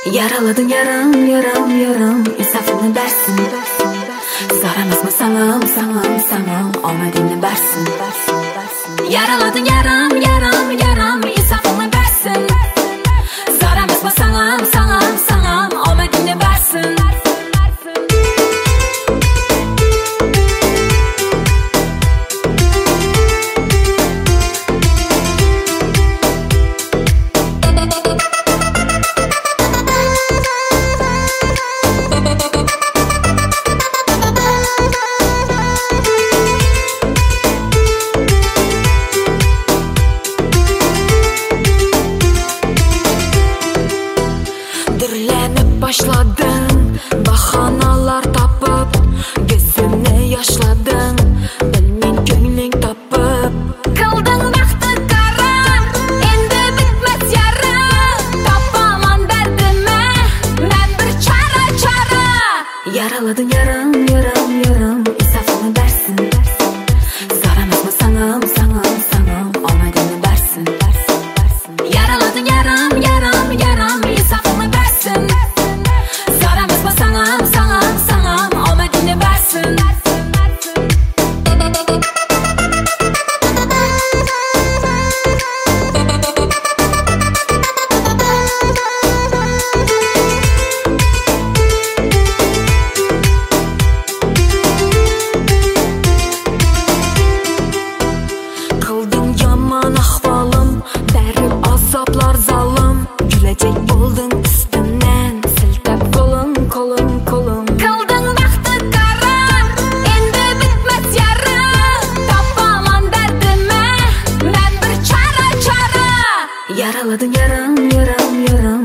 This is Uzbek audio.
Yaraladın yaram, yaram, yaram, insafını versin. Soramazma sanam, omadini versin. Yaraladın yaram, yaram, yaram, insafını versin. Soramazma sanam, omadini versin. Dirlenip başladın, bahanalar tapıp, gözünü yaşladın, bilmin gönlün tapıp. Kıldın baktı kara, endi bitmez yara, tapaman derdime, ben bir çara. Yaraladın yaram, yaram, yaram, insafını versin. Soramazma sanam, omadini versin. Yaraladın yaram, yaram, yaram, insafını versin. Soramazma sanam, omadini versin. Kıldın yaman ahvalım, derib azaplar zalım. Gülecek oldun üstümden, siltep kolum. Kıldın baktı kara, endi bitmez yara, tapaman derdime, ben bir çara. Yaraladın yaram, yaram, yaram,